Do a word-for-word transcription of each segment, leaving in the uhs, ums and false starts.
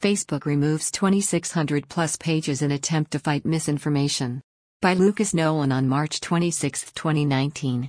Facebook removes twenty-six hundred plus pages in attempt to fight misinformation. By Lucas Nolan on March twenty-sixth, twenty nineteen.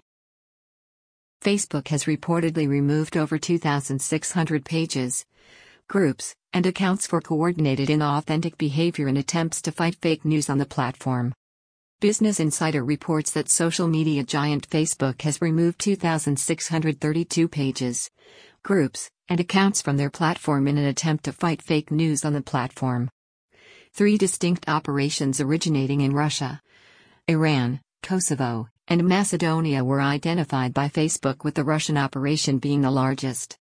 Facebook has reportedly removed over two thousand six hundred pages, groups, and accounts for coordinated inauthentic behavior in attempts to fight fake news on the platform. Business Insider reports that social media giant Facebook has removed two thousand six hundred thirty-two pages, groups, and accounts from their platform in an attempt to fight fake news on the platform. Three distinct operations originating in Russia, Iran, Kosovo, and Macedonia were identified by Facebook, with the Russian operation being the largest.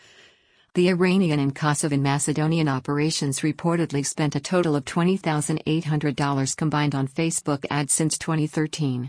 The Iranian and Kosovan Macedonian operations reportedly spent a total of twenty thousand eight hundred dollars combined on Facebook ads since twenty thirteen.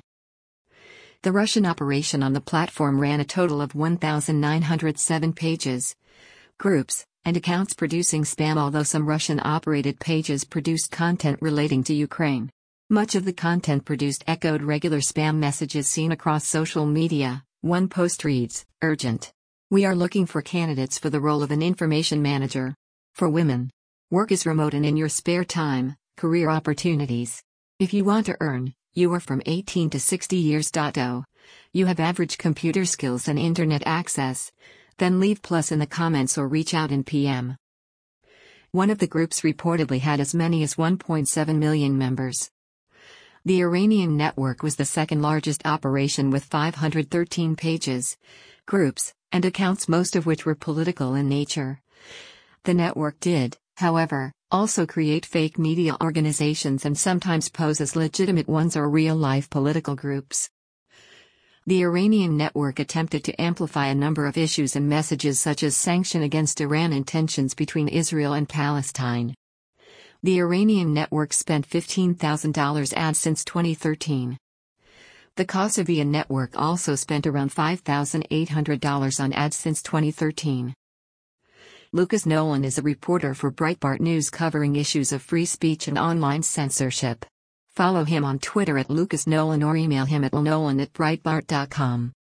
The Russian operation on the platform ran a total of one thousand nine hundred seven pages, groups, and accounts producing spam, although some Russian-operated pages produced content relating to Ukraine. Much of the content produced echoed regular spam messages seen across social media. One post reads, "Urgent. We are looking for candidates for the role of an information manager. For women. Work is remote and in your spare time, career opportunities. If you want to earn, you are from eighteen to sixty years. Oh. You have average computer skills and internet access. Then leave plus in the comments or reach out in P M." One of the groups reportedly had as many as one point seven million members. The Iranian network was the second largest operation with five hundred thirteen pages, groups, and accounts, most of which were political in nature. The network did, however, also create fake media organizations and sometimes pose as legitimate ones or real-life political groups. The Iranian network attempted to amplify a number of issues and messages such as sanction against Iran and tensions between Israel and Palestine. The Iranian network spent fifteen thousand dollars ads since twenty thirteen. The Kosovian network also spent around five thousand eight hundred dollars on ads since twenty thirteen. Lucas Nolan is a reporter for Breitbart News covering issues of free speech and online censorship. Follow him on Twitter at Lucas Nolan or email him at nolan at breitbart dot com.